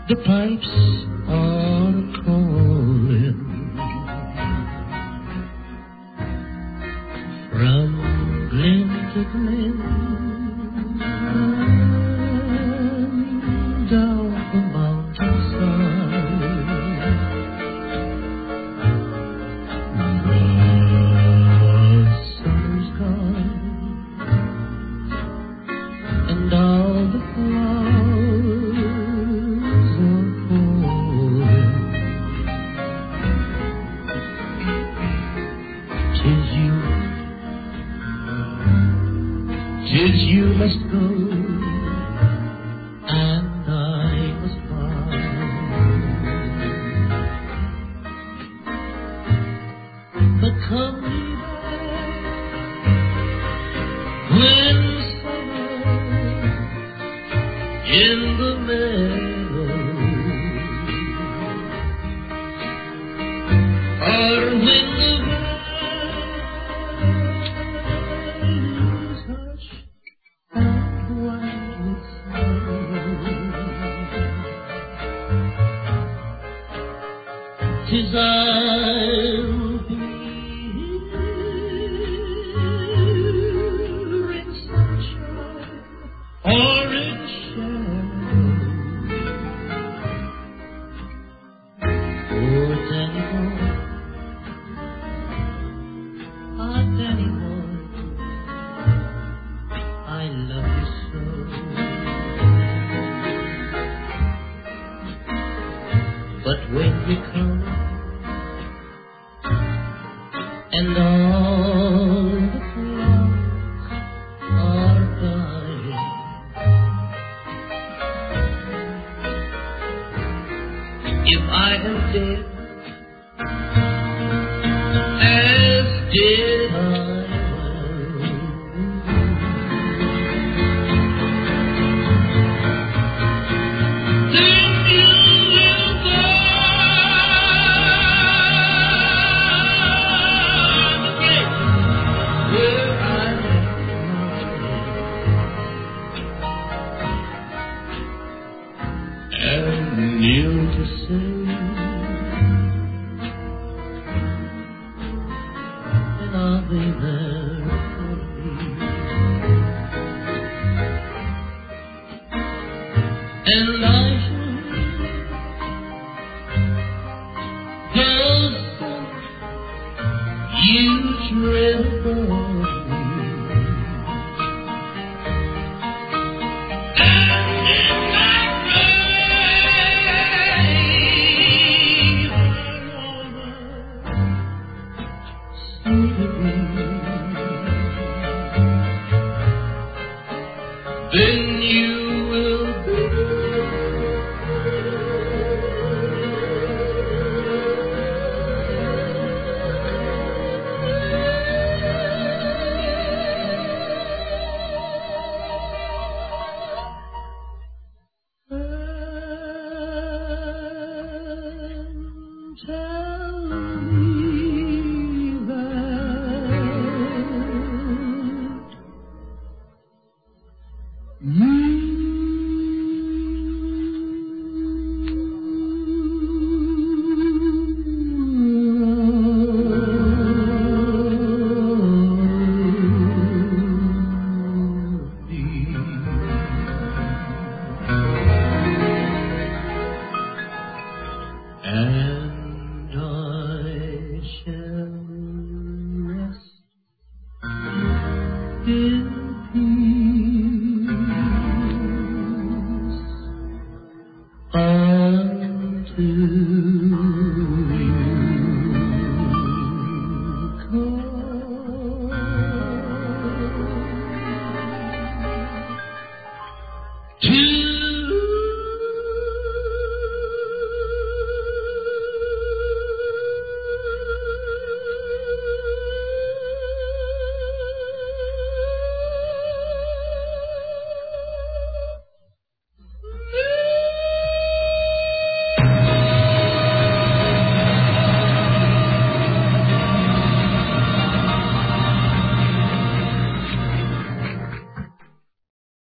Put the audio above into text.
The pipes are calling from glen to glen, down the mountainside. The summer's gone, and all the flowers are falling. 'Tis you must go, and I must bide. But come when summer in the meadow, or when the valleys hush and white with snow, 'tis I'll be here in sunshine or in shadow. Oh, Danny boy, ah, Danny boy, I love you so. But when you come and all the flowers are dying, if I am dead, as dead I will, then you will find the place where I left my head, and kneel to say, and I'll be there for me. And I